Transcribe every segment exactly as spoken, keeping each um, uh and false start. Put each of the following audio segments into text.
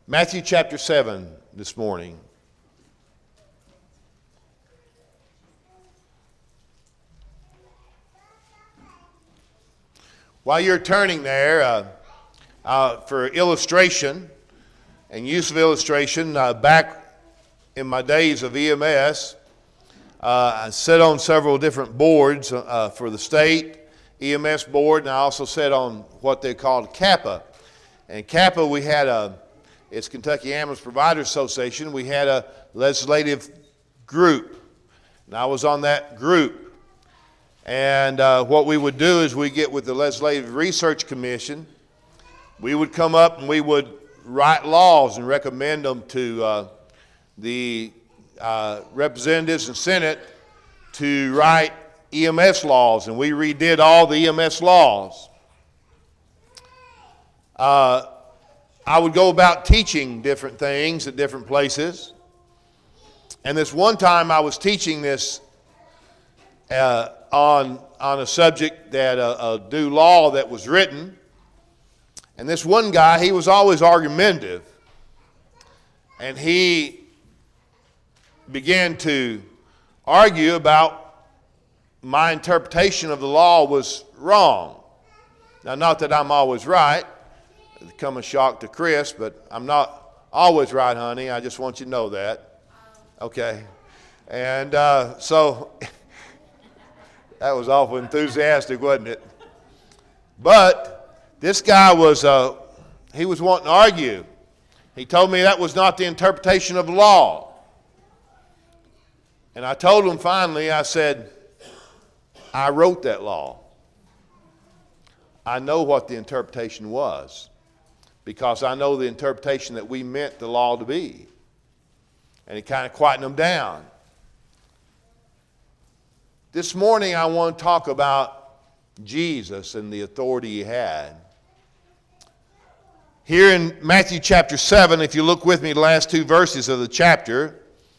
Matthew chapter seven this morning. While you're turning there, uh, uh, for illustration and use of illustration, uh, back in my days of E M S, uh, I sat on several different boards uh, for the state E M S board, and I also sat on what they called CAPA. And CAPA, we had a, it's Kentucky Ambulance Providers Association, we had a legislative group, and I was on that group. And uh, what we would do is we get with the Legislative Research Commission, we would come up and we would write laws and recommend them to uh, the uh, representatives and Senate to write E M S laws, and we redid all the E M S laws. Uh, I would go about teaching different things at different places, and this one time I was teaching this uh, on, on a subject that a, a new law that was written, and this one guy, he was always argumentative, and he began to argue about my interpretation of the law was wrong. Now, not that I'm always right. It'll come a shock to Chris, but I'm not always right, honey. I just want you to know that. Okay. And uh, so that was awful enthusiastic, wasn't it? But this guy was, uh, he was wanting to argue. He told me that was not the interpretation of the law. And I told him finally, I said, I wrote that law. I know what the interpretation was because I know the interpretation that we meant the law to be. And he kind of quietened them down. This morning I want to talk about Jesus and the authority he had. Here in Matthew chapter seven, if you look with me the last two verses of the chapter,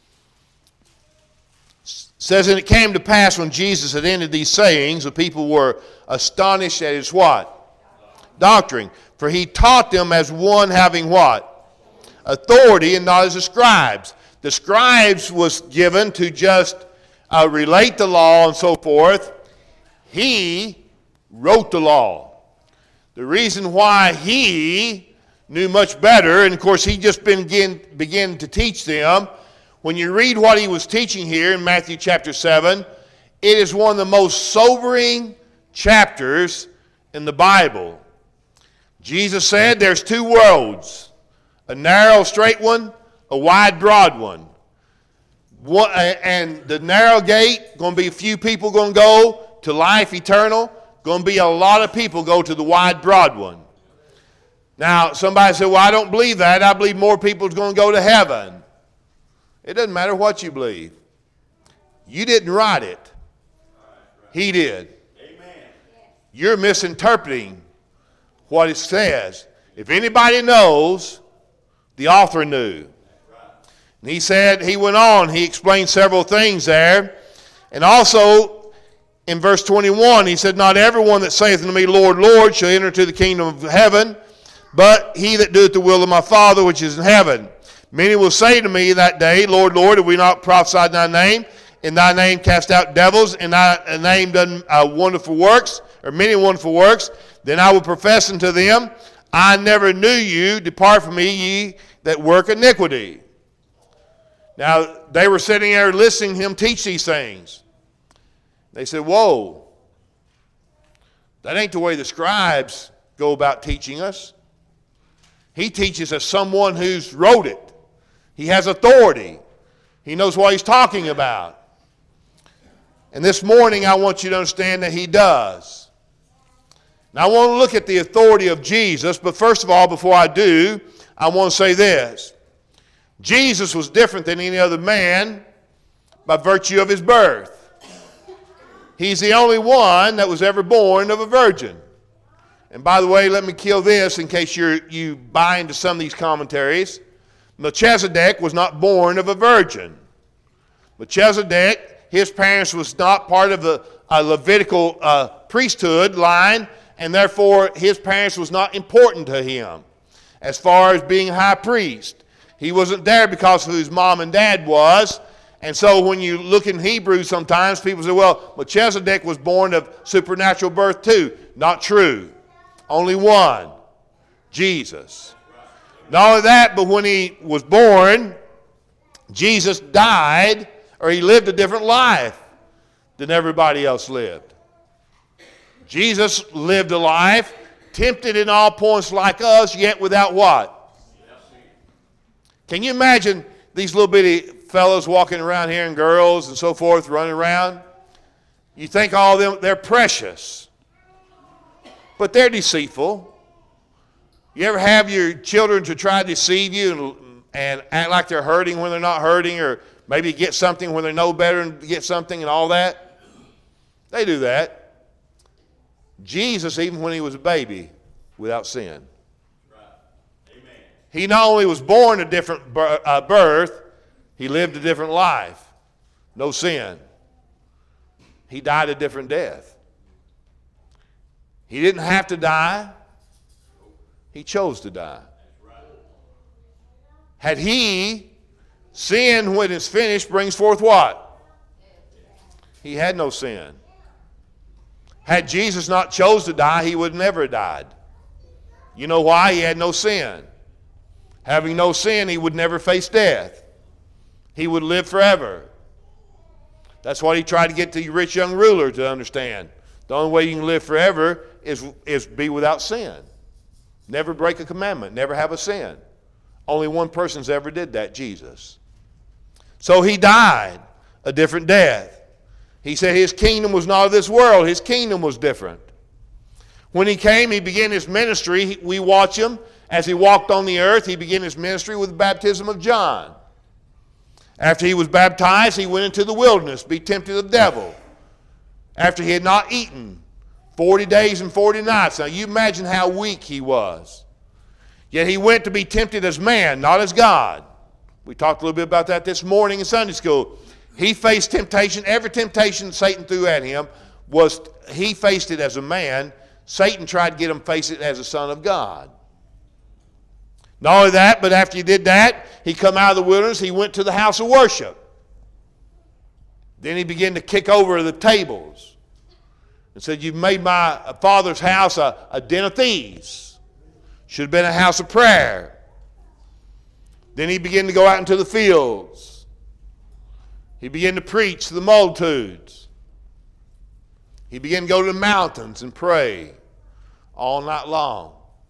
says, and it came to pass when Jesus had ended these sayings, the people were astonished at his what? Doctrine. For he taught them as one having what? Authority, and not as the scribes. The scribes was given to just uh, relate the law and so forth. He wrote the law. The reason why he knew much better, and of course he just began, began to teach them. When you read what he was teaching here in Matthew chapter seven, it is one of the most sobering chapters in the Bible. Jesus said there's two roads, a narrow, straight one, a wide, broad one. One, and the narrow gate, going to be a few people going to go to life eternal. Going to be a lot of people go to the wide, broad one. Now, somebody said, well, I don't believe that. I believe more people are going to go to heaven. It doesn't matter what you believe. You didn't write it. He did. Amen. You're misinterpreting what it says. If anybody knows, the author knew. And he said, he went on, he explained several things there. And also, in verse twenty-one, he said, not everyone that saith unto me, Lord, Lord, shall enter into the kingdom of heaven, but he that doeth the will of my Father which is in heaven. Many will say to me that day, Lord, Lord, have we not prophesied in thy name? In thy name cast out devils, in thy name done uh, wonderful works, or many wonderful works. Then I will profess unto them, I never knew you. Depart from me, ye that work iniquity. Now, they were sitting there listening to him teach these things. They said, whoa, that ain't the way the scribes go about teaching us. He teaches us someone who's wrote it. He has authority. He knows what he's talking about. And this morning I want you to understand that he does. Now I want to look at the authority of Jesus, but first of all, before I do, I want to say this. Jesus was different than any other man by virtue of his birth. He's the only one that was ever born of a virgin. And by the way, let me kill this in case you're, you buy into some of these commentaries. Melchizedek was not born of a virgin. Melchizedek, his parents was not part of the uh, Levitical uh, priesthood line, and therefore his parents was not important to him. as far as being high priest. He wasn't there because of who his mom and dad was. And so when you look in Hebrew sometimes, people say, well, Melchizedek was born of supernatural birth too. Not true. Only one. Jesus. Not only that, but when he was born, Jesus died, or he lived a different life than everybody else lived. Jesus lived a life tempted in all points like us, yet without what? Can you imagine these little bitty fellows walking around here and girls and so forth running around? You think all of them, they're precious. But they're deceitful. You ever have your children to try to deceive you and, and act like they're hurting when they're not hurting, or maybe get something when they know better and get something and all that? They do that. Jesus, even when he was a baby, without sin. Right. Amen. He not only was born a different birth, he lived a different life. No sin. He died a different death. He didn't have to die. He chose to die. Had he, sin when it's finished brings forth what? He had no sin. Had Jesus not chose to die, he would never have died. You know why? He had no sin. Having no sin, he would never face death. He would live forever. That's what he tried to get the rich young ruler to understand. The only way you can live forever is, is be without sin. Never break a commandment. Never have a sin. Only one person's ever did that, Jesus. So he died a different death. He said his kingdom was not of this world. His kingdom was different. When he came, he began his ministry. We watch him as he walked on the earth. He began his ministry with the baptism of John. After he was baptized, he went into the wilderness, be tempted of the devil. After he had not eaten forty days and forty nights. Now you imagine how weak he was. Yet he went to be tempted as man, not as God. We talked a little bit about that this morning in Sunday school. He faced temptation. Every temptation Satan threw at him, was he faced it as a man. Satan tried to get him to face it as a son of God. Not only that, but after he did that, he come out of the wilderness, he went to the house of worship. Then he began to kick over the tables and said, you've made my father's house a, a den of thieves. Should have been a house of prayer. Then he began to go out into the fields. He began to preach to the multitudes. He began to go to the mountains and pray all night long.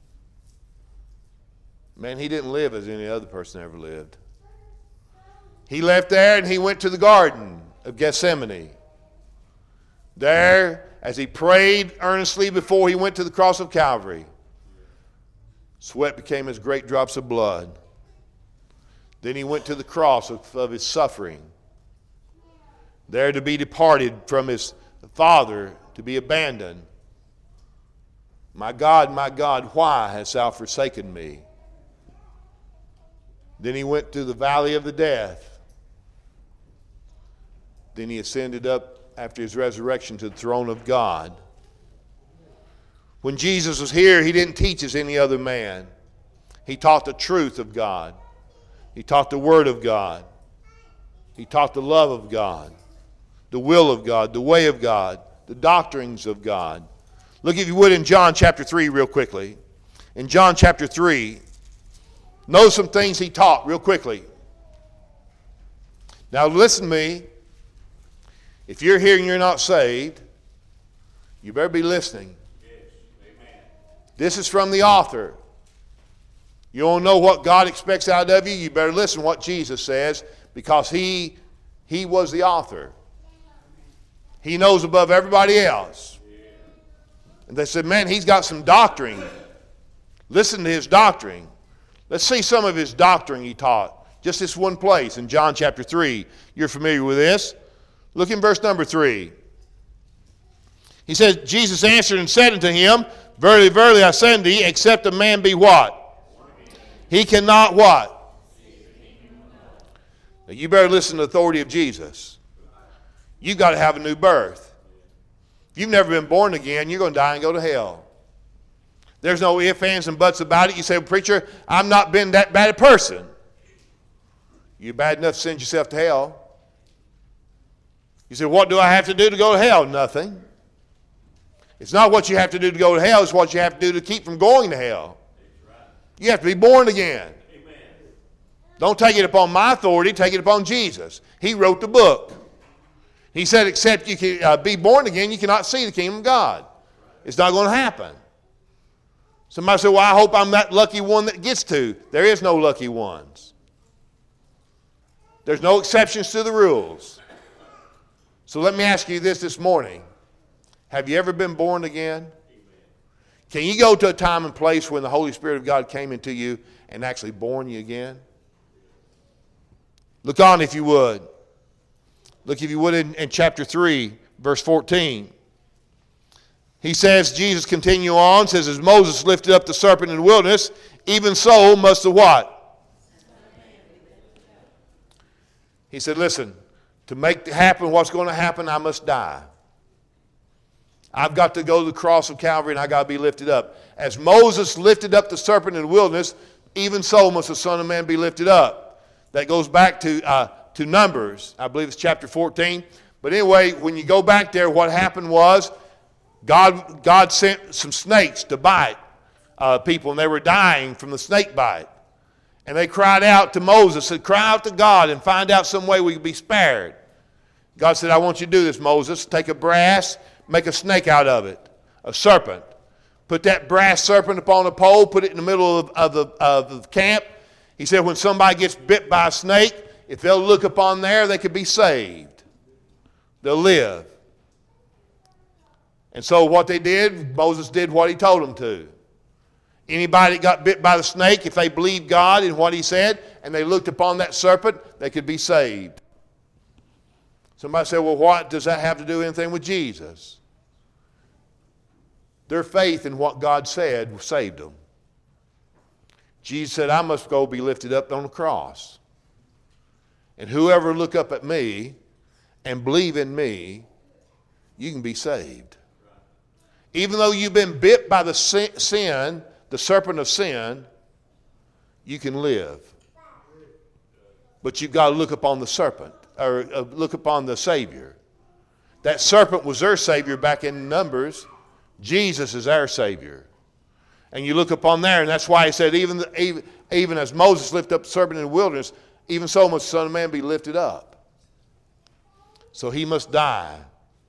Man, he didn't live as any other person ever lived. He left there and he went to the Garden of Gethsemane. There, as he prayed earnestly before he went to the cross of Calvary, sweat became as great drops of blood. Then he went to the cross of, of his suffering. There to be departed from his Father, to be abandoned. My God, my God, why hast thou forsaken me? Then he went to the valley of the death. Then he ascended up after his resurrection to the throne of God. When Jesus was here, he didn't teach as any other man. He taught the truth of God. He taught the Word of God. He taught the love of God, the will of God, the way of God, the doctrines of God. Look, if you would, in John chapter three real quickly. In John chapter three, know some things he taught real quickly. Now listen to me. If you're here and you're not saved, you better be listening. Yes. Amen. This is from the author. You don't know what God expects out of you, you better listen to what Jesus says, because he, he was the author. He knows above everybody else. And they said, man, he's got some doctrine. Listen to his doctrine. Let's see some of his doctrine he taught. Just this one place in John chapter three. You're familiar with this. Look in verse number three. He says, Jesus answered and said unto him, verily, verily, I say unto thee, except a man be what? He cannot what? Now you better listen to the authority of Jesus. You've got to have a new birth. If you've never been born again, you're going to die and go to hell. There's no ifs, ands, and buts about it. You say, well, preacher, I've not been that bad a person. You're bad enough to send yourself to hell. You say, what do I have to do to go to hell? Nothing. It's not what you have to do to go to hell. It's what you have to do to keep from going to hell. You have to be born again. Amen. Don't take it upon my authority. Take it upon Jesus. He wrote the book. He said, except you can uh, be born again, you cannot see the kingdom of God. It's not going to happen. Somebody said, well, I hope I'm that lucky one that gets to. There is no lucky ones. There's no exceptions to the rules. So let me ask you this this morning. Have you ever been born again? Can you go to a time and place when the Holy Spirit of God came into you and actually born you again? Look on if you would. Look if you would in, in chapter three, verse fourteen. He says, Jesus continue on, says, as Moses lifted up the serpent in the wilderness, even so must the what? He said, listen, to make it happen what's going to happen, I must die. I've got to go to the cross of Calvary and I've got to be lifted up. As Moses lifted up the serpent in the wilderness, even so must the Son of Man be lifted up. That goes back to, uh, to Numbers. I believe it's chapter fourteen. But anyway, when you go back there, what happened was God, God sent some snakes to bite uh, people, and they were dying from the snake bite. And they cried out to Moses, said, cry out to God and find out some way we can be spared. God said, I want you to do this, Moses. Take a brass, make a snake out of it, a serpent. Put that brass serpent upon a pole, put it in the middle of, of, the, of the camp. He said, when somebody gets bit by a snake, if they'll look upon there, they could be saved. They'll live. And so what they did, Moses did what he told them to. Anybody that got bit by the snake, if they believed God in what he said, and they looked upon that serpent, they could be saved. Somebody said, well, what does that have to do with anything with Jesus? Their faith in what God said saved them. Jesus said, I must go be lifted up on the cross. And whoever look up at me and believe in me, you can be saved. Even though you've been bit by the sin, the serpent of sin, you can live. But you've got to look upon the serpent, or uh, look upon the Savior. That serpent was their Savior back in Numbers. Jesus is our Savior. And you look upon there, and that's why he said, even, the, even, even as Moses lifted up the serpent in the wilderness, even so must the Son of Man be lifted up. So he must die.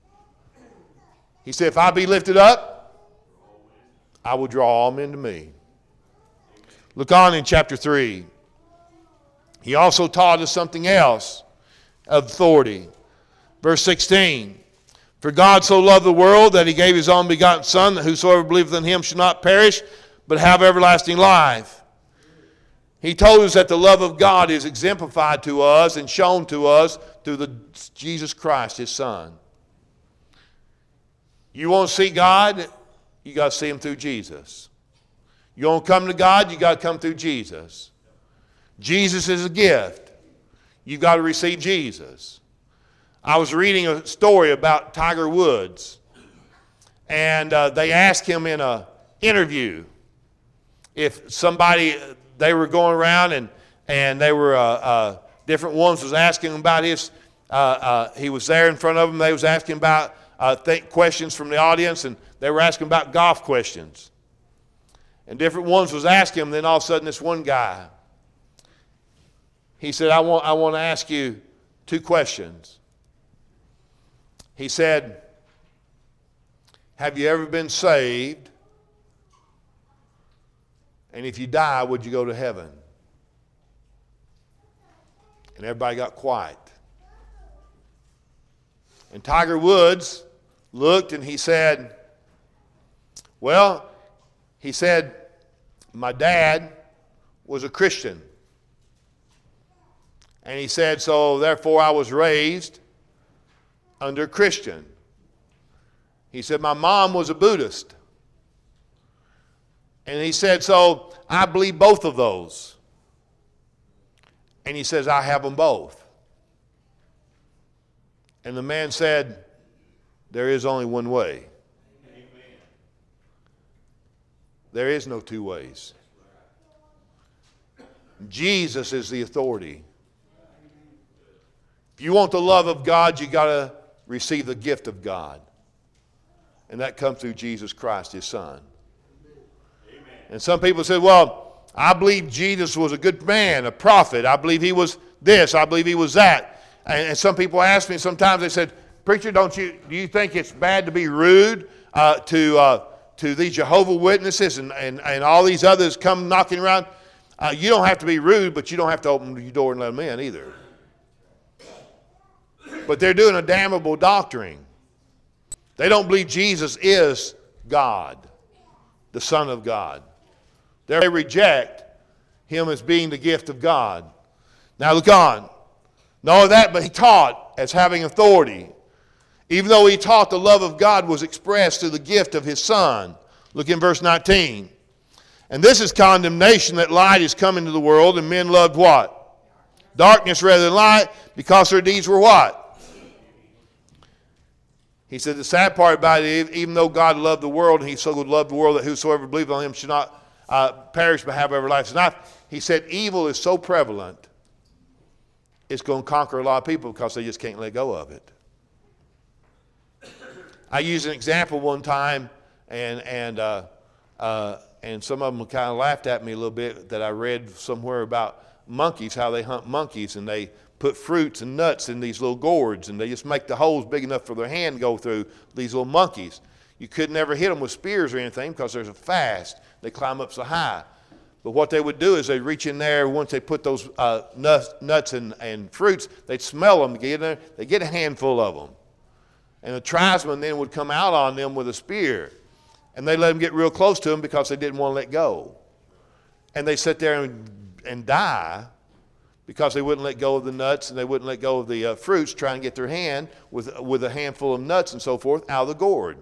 He said, if I be lifted up, I will draw all men to me. Look on in chapter three. He also taught us something else of authority. Verse sixteen. For God so loved the world that he gave his only begotten Son, that whosoever believeth in him should not perish, but have everlasting life. He told us that the love of God is exemplified to us and shown to us through the Jesus Christ, his Son. You want to see God? You got to see him through Jesus. You want to come to God? You got to come through Jesus. Jesus is a gift. You've got to receive Jesus. I was reading a story about Tiger Woods, and uh, they asked him in an interview if somebody, they were going around and, and they were, uh, uh, different ones was asking him about his, uh, uh, he was there in front of them, they was asking about uh, think questions from the audience, and they were asking about golf questions. And different ones was asking him, then all of a sudden this one guy, he said, I want, I want to ask you two questions. He said, have you ever been saved? And if you die, would you go to heaven? And everybody got quiet. And Tiger Woods looked and he said, well, he said, my dad was a Christian. And he said, so therefore I was raised under a Christian. He said, my mom was a Buddhist. And he said, so I believe both of those. And he says, I have them both. And the man said, there is only one way. Amen. There is no two ways. Jesus is the authority. If you want the love of God, you got to receive the gift of God. And that comes through Jesus Christ, his Son. Amen. And some people say, well, I believe Jesus was a good man, a prophet. I believe he was this. I believe he was that. And, and some people ask me sometimes, they said, preacher, don't you, do you think it's bad to be rude uh, to, uh, to these Jehovah Witnesses and, and, and all these others come knocking around? Uh, you don't have to be rude, but you don't have to open your door and let them in either. But they're doing a damnable doctrine. They don't believe Jesus is God, the Son of God. They reject him as being the gift of God. Now look on. Not only that, but he taught as having authority. Even though he taught, the love of God was expressed through the gift of his Son. Look in verse nineteen. And this is condemnation, that light is come into the world, and men loved what? Darkness rather than light, because their deeds were what? He said the sad part about it, even though God loved the world, and he so loved the world that whosoever believeth on him should not uh, perish but have everlasting life. He said evil is so prevalent, it's going to conquer a lot of people because they just can't let go of it. I used an example one time, and and uh, uh, and some of them kind of laughed at me a little bit, that I read somewhere about monkeys, how they hunt monkeys, and they put fruits and nuts in these little gourds, and they just make the holes big enough for their hand to go through, these little monkeys. You could never hit them with spears or anything because they're so fast. They climb up so high. But what they would do is they'd reach in there, once they put those uh, nuts, nuts and, and fruits, they'd smell them, get in there, they'd get a handful of them. And the tribesman then would come out on them with a spear. And they let them get real close to them because they didn't want to let go. And they sit there and, and die because they wouldn't let go of the nuts and they wouldn't let go of the uh, fruits, trying to get their hand with, with a handful of nuts and so forth out of the gourd.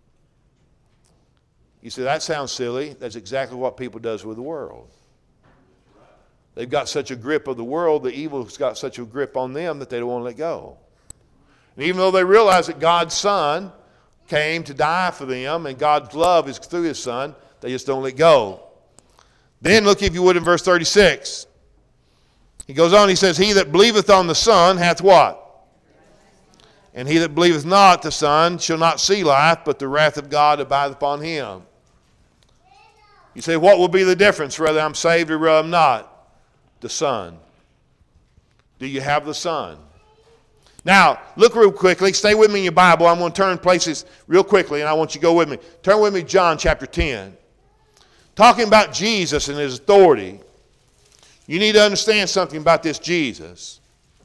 You say, that sounds silly. That's exactly what people does with the world. They've got such a grip of the world, the evil's got such a grip on them that they don't want to let go. And even though they realize that God's Son came to die for them and God's love is through his Son, they just don't let go. Then look, if you would, in verse thirty-six. He goes on, he says, he that believeth on the Son hath what? And he that believeth not the Son shall not see life, but the wrath of God abideth upon him. You say, what will be the difference whether I'm saved or whether I'm not? The Son. Do you have the Son? Now, look real quickly. Stay with me in your Bible. I'm going to turn places real quickly, and I want you to go with me. Turn with me to John chapter ten. Talking about Jesus and his authority. You need to understand something about this Jesus.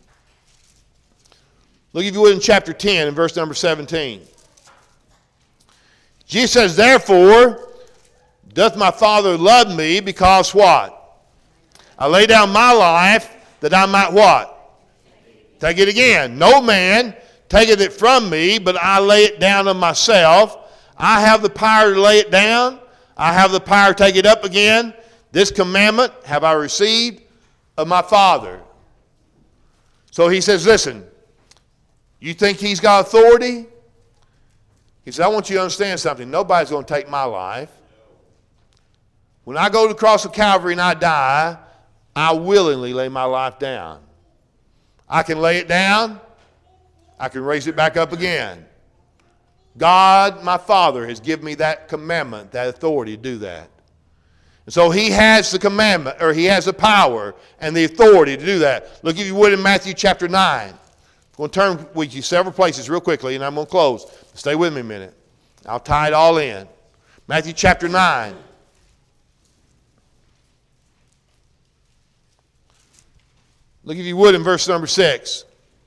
Look, if you would, in chapter ten and verse number seventeen. Jesus says, therefore doth my Father love me, because what? I lay down my life that I might what? Take it again. No man taketh it from me, but I lay it down of myself. I have the power to lay it down. I have the power to take it up again. This commandment have I received of my Father. So he says, listen, you think he's got authority? He said, I want you to understand something. Nobody's going to take my life. When I go to the cross of Calvary and I die, I willingly lay my life down. I can lay it down. I can raise it back up again. God, my Father, has given me that commandment, that authority to do that. And so he has the commandment, or he has the power and the authority to do that. Look, if you would, in Matthew chapter nine. I'm going to turn with you several places real quickly, and I'm going to close. Stay with me a minute. I'll tie it all in. Matthew chapter nine. Look, if you would, in verse number six.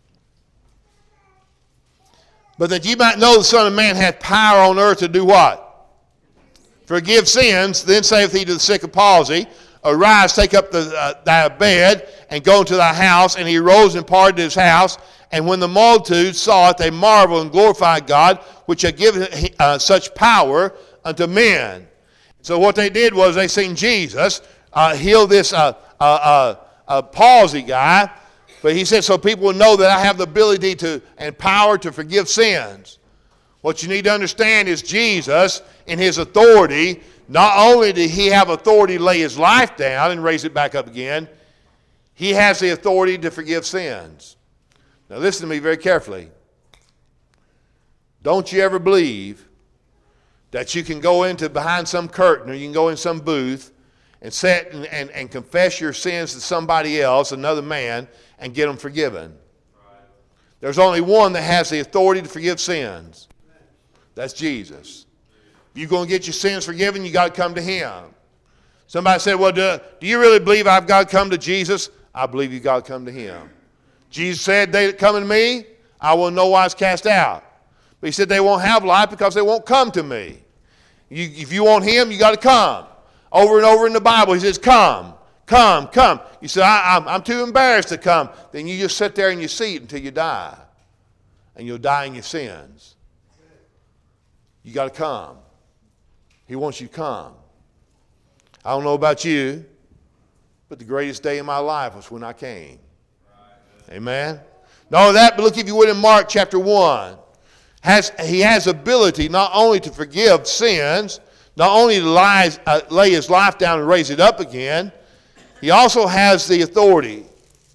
But that ye might know the Son of Man hath power on earth to do what? Forgive sins. Then saith he to the sick of palsy, arise, take up the, uh, thy bed, and go into thy house. And he arose and departed to his house. And when the multitude saw it, they marveled and glorified God, which had given uh, such power unto men. So what they did was they seen Jesus uh, heal this uh, uh, uh, uh, palsy guy. But he said, so people will know that I have the ability to and power to forgive sins. What you need to understand is Jesus, in his authority, Not only did he have authority to lay his life down and raise it back up again, he has the authority to forgive sins. Now listen to me very carefully. Don't you ever believe that you can go into behind some curtain or you can go in some booth and sit and, and, and confess your sins to somebody else, another man, and get them forgiven. Right. There's only one that has the authority to forgive sins. That's Jesus. If you're going to get your sins forgiven, you got to come to him. Somebody said, well, do, do you really believe I've got to come to Jesus? I believe you've got to come to him. Jesus said, they that come to me, I will in no wise cast out. But he said they won't have life because they won't come to me. You, if you want him, you got to come. Over and over in the Bible, he says, come, come, come. You say, I, I'm, I'm too embarrassed to come. Then you just sit there in your seat until you die. And you'll die in your sins. You got to come. He wants you to come. I don't know about you, but the greatest day of my life was when I came. Amen. Not only that, but look if you would in Mark chapter one. Has, he has ability not only to forgive sins, not only to lies, uh, lay his life down and raise it up again, he also has the authority.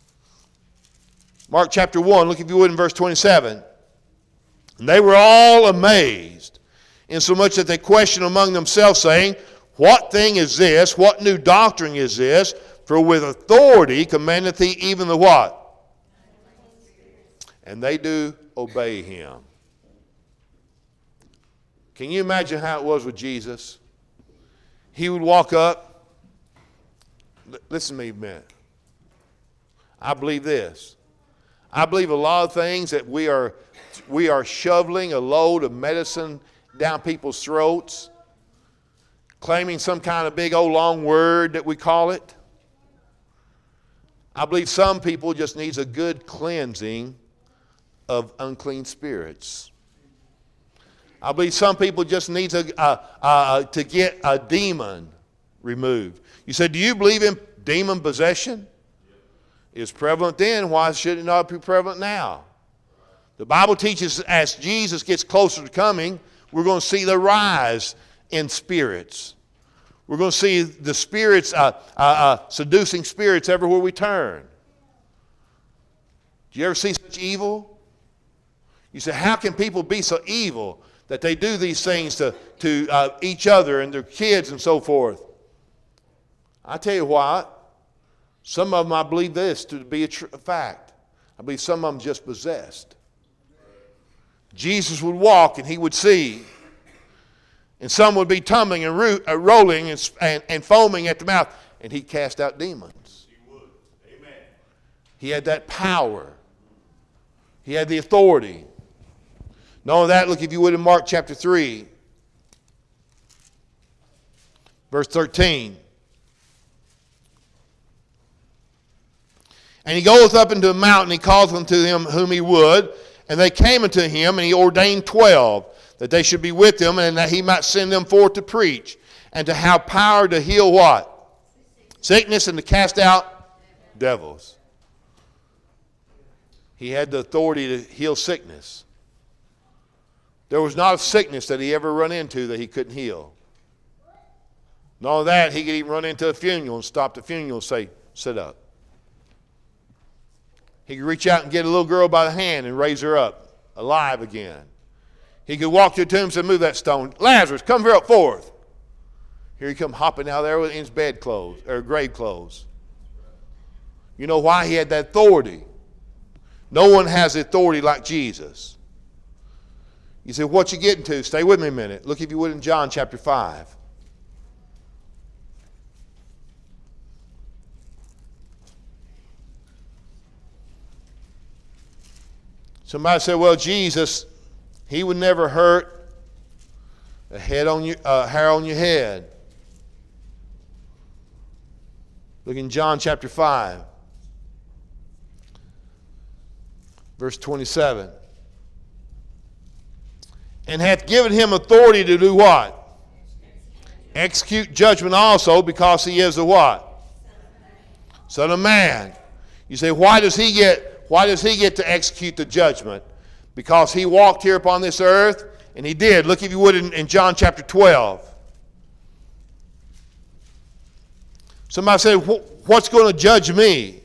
Mark chapter one, look if you would in verse twenty-seven. And they were all amazed, insomuch that they questioned among themselves, saying, what thing is this? What new doctrine is this? For with authority commandeth he even the what? And they do obey him. Can you imagine how it was with Jesus? He would walk up. Listen to me a minute. I believe this. I believe a lot of things that we are, we are shoveling a load of medicine down people's throats, claiming some kind of big old long word that we call it. I believe some people just needs a good cleansing of unclean spirits. I believe some people just needs a, a, a, to get a demon removed. You said, do you believe in demon possession? It's prevalent then. Why should it not be prevalent now? The Bible teaches as Jesus gets closer to coming, we're going to see the rise in spirits. We're going to see the spirits, uh, uh, uh, seducing spirits everywhere we turn. Do you ever see such evil? You say, how can people be so evil that they do these things to, to uh, each other and their kids and so forth? I tell you what, some of them I believe this to be a, tr- a fact. I believe some of them just possessed. Jesus would walk and he would see, and some would be tumbling and ro- uh, rolling and, and, and foaming at the mouth, and he'd cast out demons. He would. Amen. He had that power. He had the authority. Not only that, look if you would in Mark chapter three, verse thirteen. And he goeth up into a mountain, he calleth unto him whom he would, and they came unto him, and he ordained twelve, that they should be with him, and that he might send them forth to preach, and to have power to heal what? Sickness, and to cast out devils. He had the authority to heal sickness. There was not a sickness that he ever run into that he couldn't heal. Not only that, he could even run into a funeral and stop the funeral and say, sit up. He could reach out and get a little girl by the hand and raise her up alive again. He could walk to the tomb and say, move that stone. Lazarus, come here up forth. Here he come hopping out there in his bed clothes, or grave clothes. You know why? He had that authority. No one has authority like Jesus. You say, what you getting to? Stay with me a minute. Look if you would in John chapter five. Somebody said, well, Jesus, he would never hurt a head on your, uh, hair on your head. Look in John chapter five, verse twenty-seven. And hath given him authority to do what? Execute judgment also, because he is the what? Son of Man. You say, why does he get, why does he get to execute the judgment? Because he walked here upon this earth, and he did. Look if you would in, in John chapter twelve. Somebody said, what's going to judge me?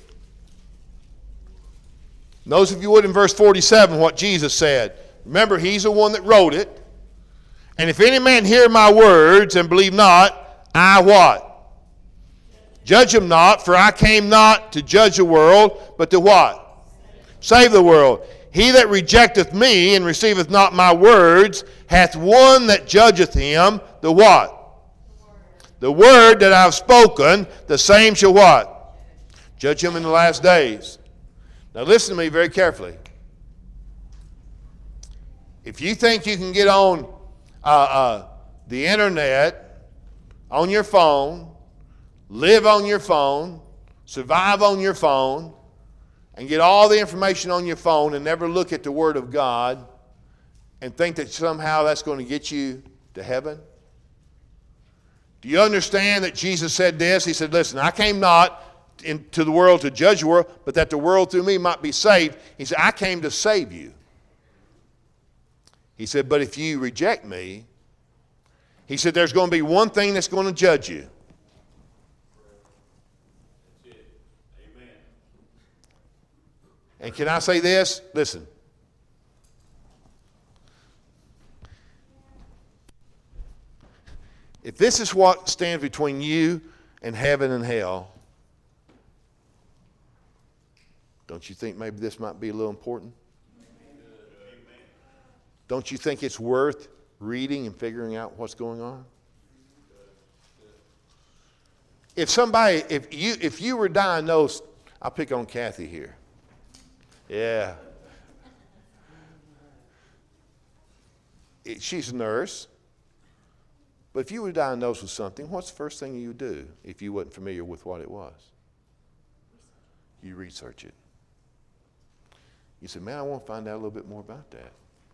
Notice, if you would, in verse forty-seven, what Jesus said. Remember, he's the one that wrote it. And if any man hear my words and believe not, I what? Judge him not, for I came not to judge the world, but to what? Save the world. He that rejecteth me and receiveth not my words hath one that judgeth him, the what? The word that I have spoken, the same shall what? Judge him in the last days. Now listen to me very carefully. If you think you can get on uh, uh, the internet, on your phone, live on your phone, survive on your phone, and get all the information on your phone and never look at the Word of God and think that somehow that's going to get you to heaven? Do you understand that Jesus said this? He said, listen, I came not into the world to judge the world, but that the world through me might be saved. He said, I came to save you. He said, but if you reject me, he said, there's going to be one thing that's going to judge you. That's it. Amen. And can I say this? Listen. If this is what stands between you and heaven and hell, don't you think maybe this might be a little important? Don't you think it's worth reading and figuring out what's going on? If somebody, if you if you were diagnosed, I'll pick on Kathy here. Yeah. It, she's a nurse. But if you were diagnosed with something, what's the first thing you would do if you wasn't familiar with what it was? You research it. You say, man, I want to find out a little bit more about that.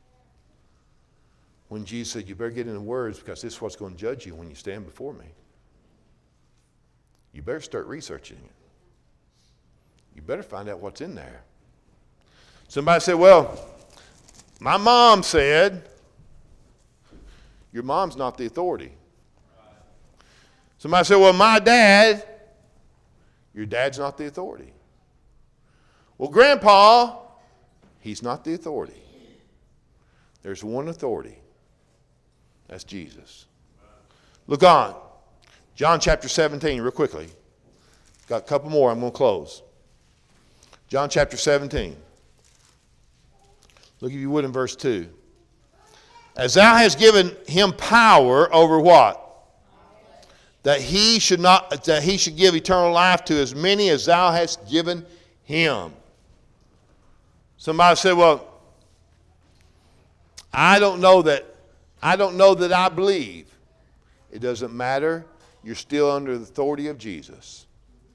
When Jesus said, you better get in the words because this is what's going to judge you when you stand before me. You better start researching it. You better find out what's in there. Somebody said, well, my mom said, your mom's not the authority. Somebody said, well, my dad, your dad's not the authority. Well, Grandpa, he's not the authority. There's one authority. That's Jesus. Look on. John chapter seventeen, real quickly. Got a couple more. I'm going to close. John chapter seventeen. Look, if you would, in verse two. As thou hast given him power over what? That he should not, that he should give eternal life to as many as thou hast given him. Somebody said, well, I don't know that, I don't know that I believe. It doesn't matter. You're still under the authority of Jesus.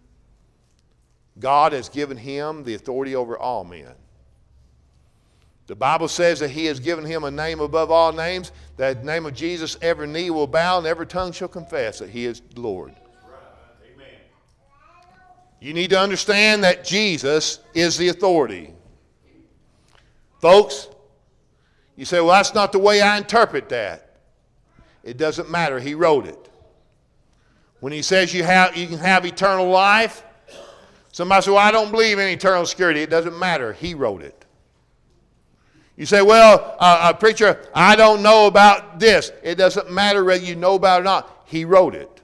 God has given him the authority over all men. The Bible says that he has given him a name above all names, that in the name of Jesus every knee will bow and every tongue shall confess that he is Lord. Right. Amen. You need to understand that Jesus is the authority. Folks, you say, well, that's not the way I interpret that. It doesn't matter. He wrote it. When he says you have, you can have eternal life, somebody says, well, I don't believe in eternal security. It doesn't matter. He wrote it. You say, well, uh, uh, preacher, I don't know about this. It doesn't matter whether you know about it or not. He wrote it.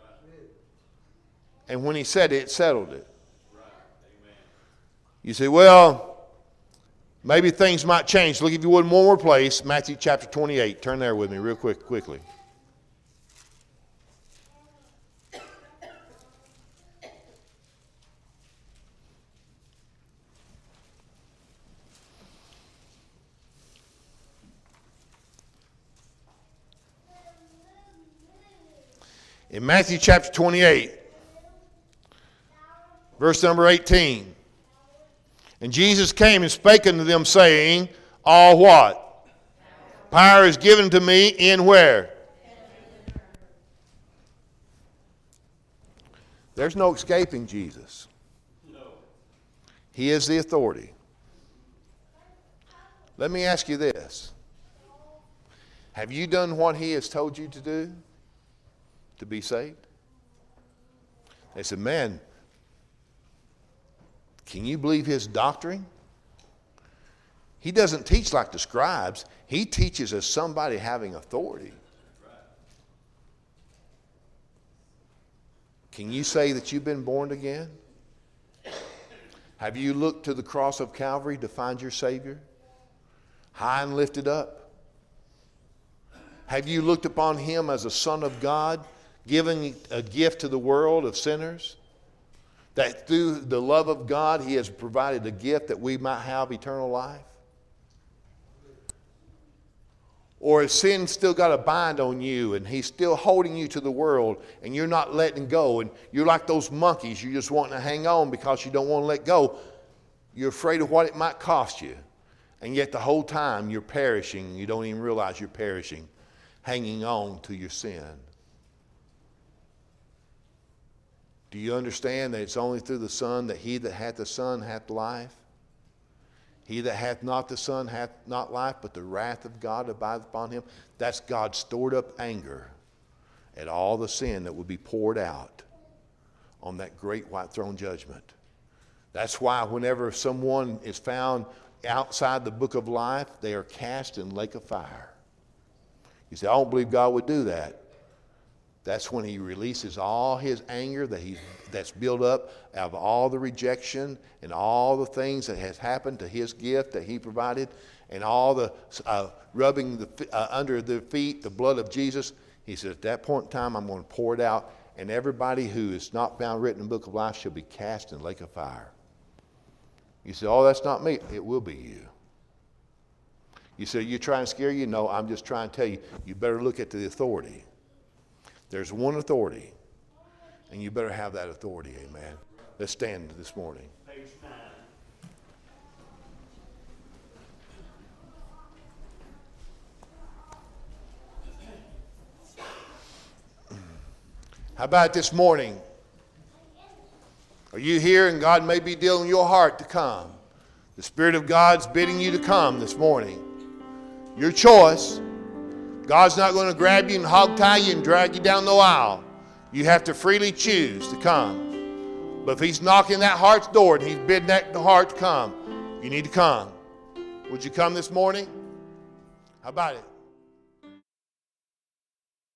And when he said it, it settled it. You say, well, maybe things might change. Look, if you would, one more place, Matthew chapter twenty-eight. Turn there with me real quick, quickly. In Matthew chapter twenty-eight, verse number eighteen. And Jesus came and spake unto them, saying, all what? Power is given to me in where? There's no escaping Jesus. He is the authority. Let me ask you this. Have you done what he has told you to do to be saved? They said, man, can you believe his doctrine? He doesn't teach like the scribes. He teaches as somebody having authority. Can you say that you've been born again? Have you looked to the cross of Calvary to find your Savior? High and lifted up? Have you looked upon him as a Son of God, giving a gift to the world of sinners? That through the love of God, he has provided a gift that we might have eternal life? Or has sin still got a bind on you and he's still holding you to the world and you're not letting go, and you're like those monkeys, you're just wanting to hang on because you don't want to let go. You're afraid of what it might cost you. And yet the whole time you're perishing. You don't even realize you're perishing, hanging on to your sin. Do you understand that it's only through the Son that he that hath the Son hath life? He that hath not the Son hath not life, but the wrath of God abideth upon him. That's God's stored up anger at all the sin that would be poured out on that great white throne judgment. That's why whenever someone is found outside the book of life, they are cast in the lake of fire. You say, I don't believe God would do that. That's when he releases all his anger that he, that's built up out of all the rejection and all the things that has happened to his gift that he provided, and all the uh, rubbing the, uh, under their feet the blood of Jesus. He said, at that point in time, I'm going to pour it out, and everybody who is not found written in the book of life shall be cast in the lake of fire. You say, oh, that's not me. It will be you. You say, you're trying to scare you? No, I'm just trying to tell you, you better look at the authority. There's one authority, and you better have that authority, amen. Let's stand this morning. Page nine. How about this morning? Are you here and God may be dealing in your heart to come? The Spirit of God's bidding you to come this morning. Your choice. God's not going to grab you and hog-tie you and drag you down the aisle. You have to freely choose to come. But if he's knocking that heart's door and he's bidding that heart to come, you need to come. Would you come this morning? How about it?